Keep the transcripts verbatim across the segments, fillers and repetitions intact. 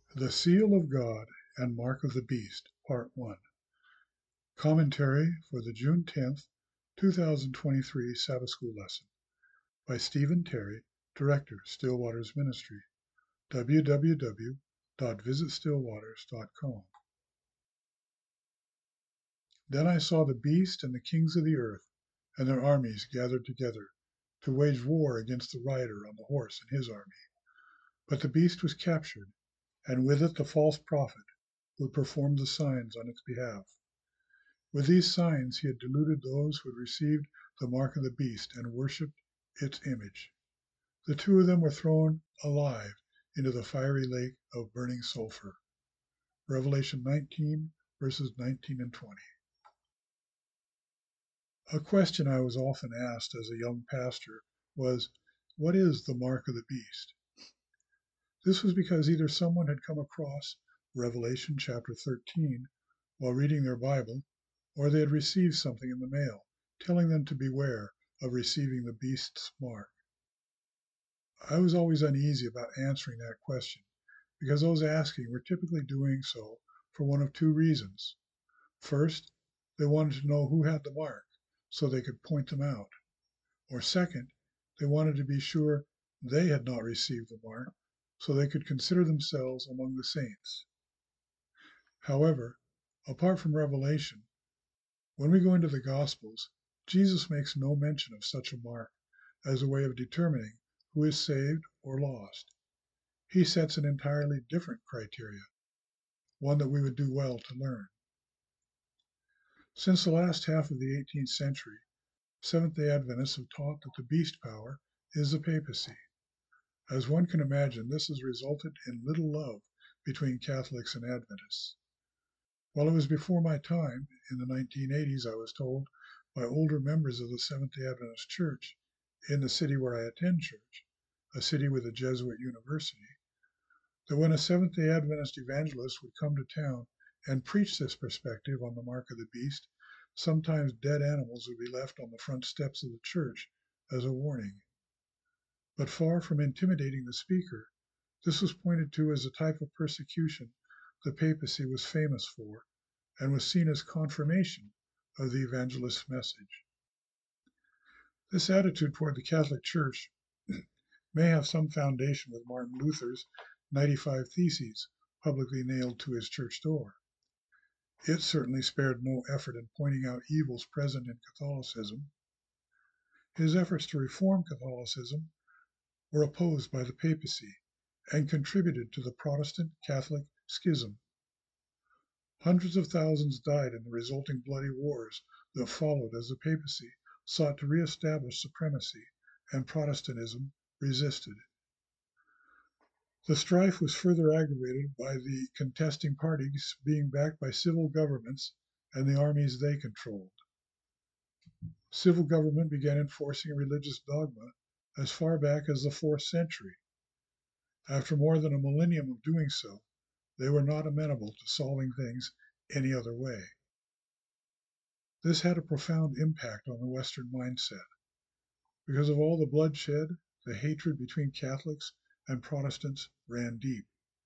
The Seal of God and Mark of the Beast, Part one. Commentary for the June tenth, two thousand twenty-three Sabbath School Lesson by Stephen Terry, Director, Stillwaters Ministry, w w w dot visit stillwaters dot com. Then I saw the beast and the kings of the earth and their armies gathered together to wage war against the rider on the horse and his army. But the beast was captured, and with it the false prophet who had performed the signs on its behalf. With these signs he had deluded those who had received the mark of the beast and worshipped its image. The two of them were thrown alive into the fiery lake of burning sulfur. Revelation nineteen, verses nineteen and twenty. A question I was often asked as a young pastor was, what is the mark of the beast? This was because either someone had come across Revelation chapter thirteen while reading their Bible, or they had received something in the mail telling them to beware of receiving the beast's mark. I was always uneasy about answering that question because those asking were typically doing so for one of two reasons. First, they wanted to know who had the mark so they could point them out. Or second, they wanted to be sure they had not received the mark so they could consider themselves among the saints. However, apart from Revelation, when we go into the Gospels, Jesus makes no mention of such a mark as a way of determining who is saved or lost. He sets an entirely different criteria, one that we would do well to learn. Since the last half of the eighteenth century, Seventh-day Adventists have taught that the beast power is the papacy. As one can imagine, this has resulted in little love between Catholics and Adventists. While it was before my time, in the nineteen eighties, I was told by older members of the Seventh-day Adventist Church in the city where I attend church, a city with a Jesuit university, that when a Seventh-day Adventist evangelist would come to town and preach this perspective on the mark of the beast, sometimes dead animals would be left on the front steps of the church as a warning. But far from intimidating the speaker, this was pointed to as a type of persecution the papacy was famous for and was seen as confirmation of the evangelist's message. This attitude toward the Catholic Church may have some foundation with Martin Luther's ninety-five Theses publicly nailed to his church door. It certainly spared no effort in pointing out evils present in Catholicism. His efforts to reform Catholicism were opposed by the papacy and contributed to the Protestant-Catholic schism. Hundreds of thousands died in the resulting bloody wars that followed as the papacy sought to reestablish supremacy and Protestantism resisted. The strife was further aggravated by the contesting parties being backed by civil governments and the armies they controlled. Civil government began enforcing religious dogma as far back as the fourth century. After more than a millennium of doing so, they were not amenable to solving things any other way. This had a profound impact on the Western mindset. Because of all the bloodshed, the hatred between Catholics and Protestants ran deep.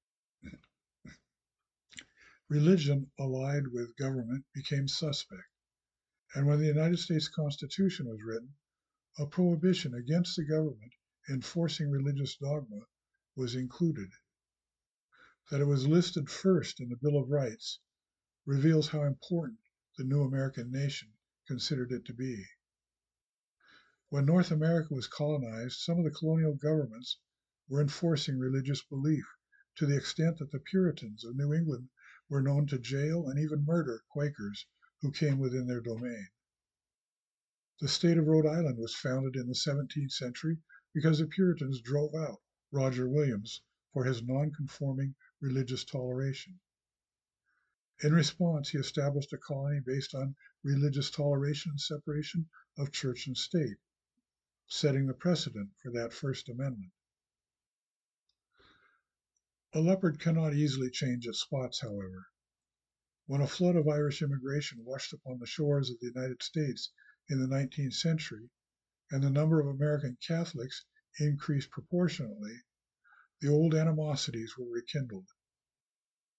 Religion allied with government became suspect, and when the United States Constitution was written, a prohibition against the government enforcing religious dogma was included. That it was listed first in the Bill of Rights reveals how important the new American nation considered it to be. When North America was colonized, some of the colonial governments were enforcing religious belief to the extent that the Puritans of New England were known to jail and even murder Quakers who came within their domain. The state of Rhode Island was founded in the seventeenth century because the Puritans drove out Roger Williams for his non-conforming religious toleration. In response, he established a colony based on religious toleration and separation of church and state, setting the precedent for that First Amendment. A leopard cannot easily change its spots, however. When a flood of Irish immigration washed upon the shores of the United States in the nineteenth century, and the number of American Catholics increased proportionately, the old animosities were rekindled.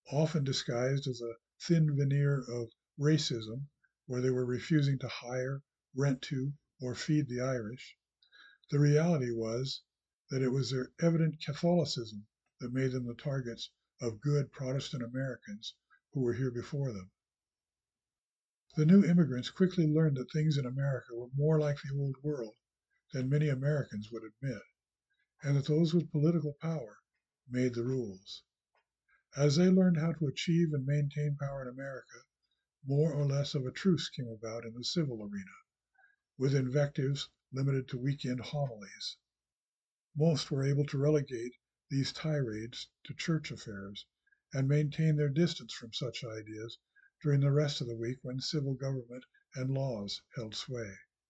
often disguised as a thin veneer of racism, where they were refusing to hire, rent to, or feed the Irish. The reality was that it was their evident Catholicism that made them the targets of good Protestant Americans who were here before them. The new immigrants quickly learned that things in America were more like the old world than many Americans would admit, and that those with political power made the rules. As they learned how to achieve and maintain power in America, more or less of a truce came about in the civil arena, with invectives limited to weekend homilies. Most were able to relegate these tirades to church affairs and maintain their distance from such ideas during the rest of the week when civil government and laws held sway.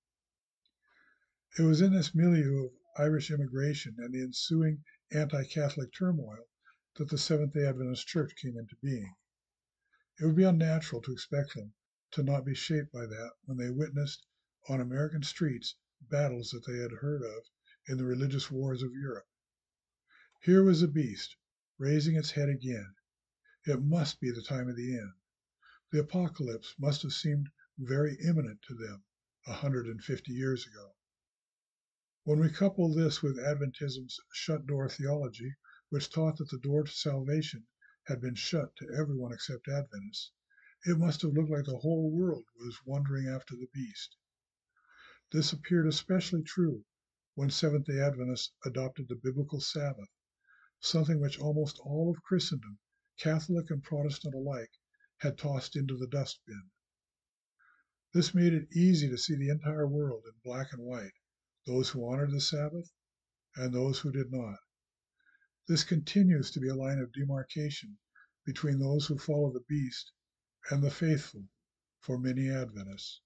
It was in this milieu of Irish immigration and the ensuing anti-Catholic turmoil that the Seventh-day Adventist Church came into being. It would be unnatural to expect them to not be shaped by that when they witnessed on American streets battles that they had heard of in the religious wars of Europe. Here was the beast, raising its head again. It must be the time of the end. The apocalypse must have seemed very imminent to them a hundred and fifty years ago. When we couple this with Adventism's shut-door theology, which taught that the door to salvation had been shut to everyone except Adventists, it must have looked like the whole world was wondering after the beast. This appeared especially true when Seventh-day Adventists adopted the biblical Sabbath, something which almost all of Christendom, Catholic and Protestant alike, had tossed into the dustbin. This made it easy to see the entire world in black and white, those who honored the Sabbath and those who did not. This continues to be a line of demarcation between those who follow the beast and the faithful for many Adventists.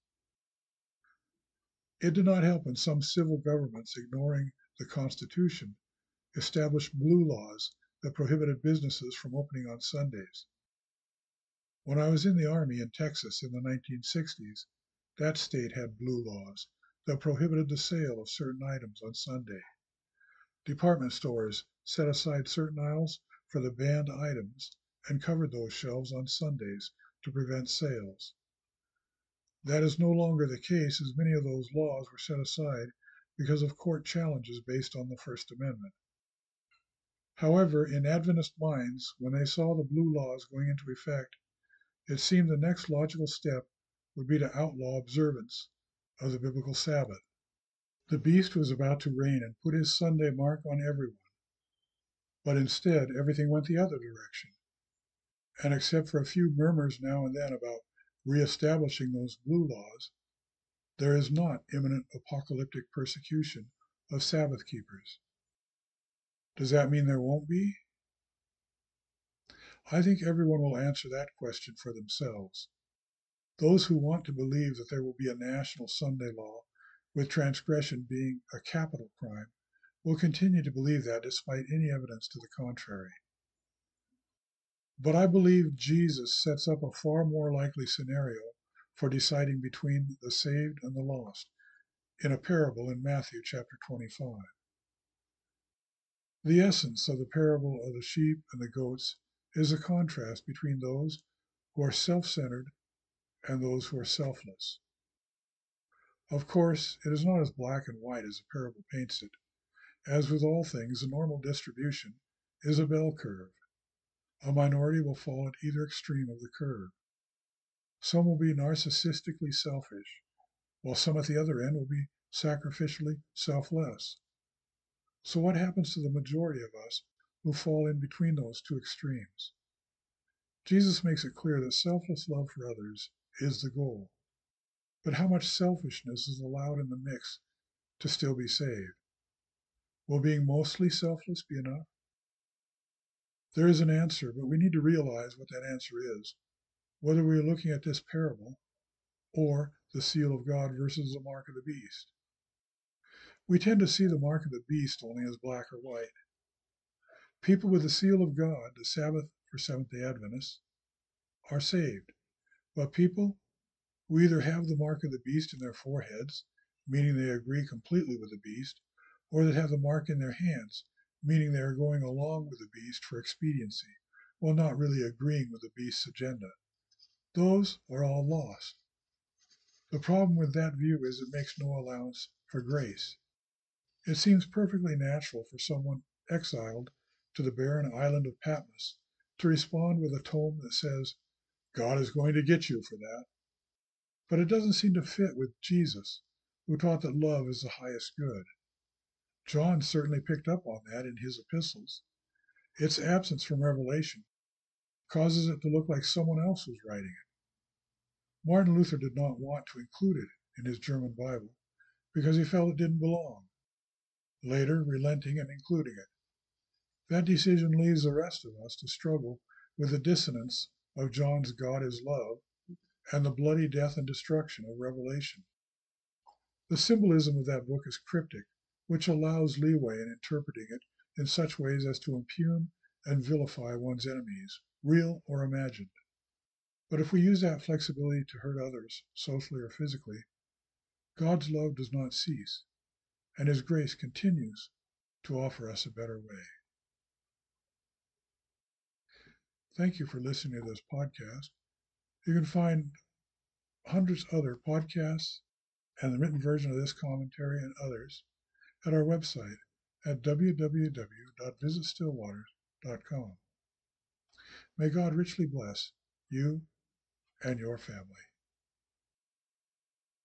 It did not help when some civil governments, ignoring the Constitution, established blue laws that prohibited businesses from opening on Sundays. When I was in the Army in Texas in the nineteen sixties, that state had blue laws that prohibited the sale of certain items on Sunday. Department stores set aside certain aisles for the banned items and covered those shelves on Sundays to prevent sales. That is no longer the case, as many of those laws were set aside because of court challenges based on the First Amendment. However, in Adventist minds, when they saw the blue laws going into effect, it seemed the next logical step would be to outlaw observance of the biblical Sabbath. The beast was about to reign and put his Sunday mark on everyone. But instead, everything went the other direction. And except for a few murmurs now and then about reestablishing those blue laws, there is not imminent apocalyptic persecution of Sabbath keepers. Does that mean there won't be? I think everyone will answer that question for themselves. Those who want to believe that there will be a national Sunday law, with transgression being a capital crime, will continue to believe that despite any evidence to the contrary. But I believe Jesus sets up a far more likely scenario for deciding between the saved and the lost in a parable in Matthew chapter twenty-five. The essence of the parable of the sheep and the goats is a contrast between those who are self-centered and those who are selfless. Of course, it is not as black and white as the parable paints it. As with all things, the normal distribution is a bell curve. A minority will fall at either extreme of the curve. Some will be narcissistically selfish, while some at the other end will be sacrificially selfless. So what happens to the majority of us who fall in between those two extremes? Jesus makes it clear that selfless love for others is the goal. But how much selfishness is allowed in the mix to still be saved? Will being mostly selfless be enough? There is an answer, but we need to realize what that answer is, whether we are looking at this parable or the seal of God versus the mark of the beast. We tend to see the mark of the beast only as black or white. People with the seal of God, the Sabbath for Seventh-day Adventists, are saved. But people who either have the mark of the beast in their foreheads, meaning they agree completely with the beast, or that have the mark in their hands, meaning they are going along with the beast for expediency, while not really agreeing with the beast's agenda. Those are all lost. The problem with that view is it makes no allowance for grace. It seems perfectly natural for someone exiled to the barren island of Patmos to respond with a tone that says, God is going to get you for that. But it doesn't seem to fit with Jesus, who taught that love is the highest good. John certainly picked up on that in his epistles. Its absence from Revelation causes it to look like someone else was writing it. Martin Luther did not want to include it in his German Bible because he felt it didn't belong, later relenting and including it. That decision leaves the rest of us to struggle with the dissonance of John's God is love and the bloody death and destruction of Revelation. The symbolism of that book is cryptic, which allows leeway in interpreting it in such ways as to impugn and vilify one's enemies, real or imagined. But if we use that flexibility to hurt others, socially or physically, God's love does not cease, and his grace continues to offer us a better way. Thank you for listening to this podcast. You can find hundreds of other podcasts and the written version of this commentary and others at our website at w w w dot visit stillwaters dot com. May God richly bless you and your family.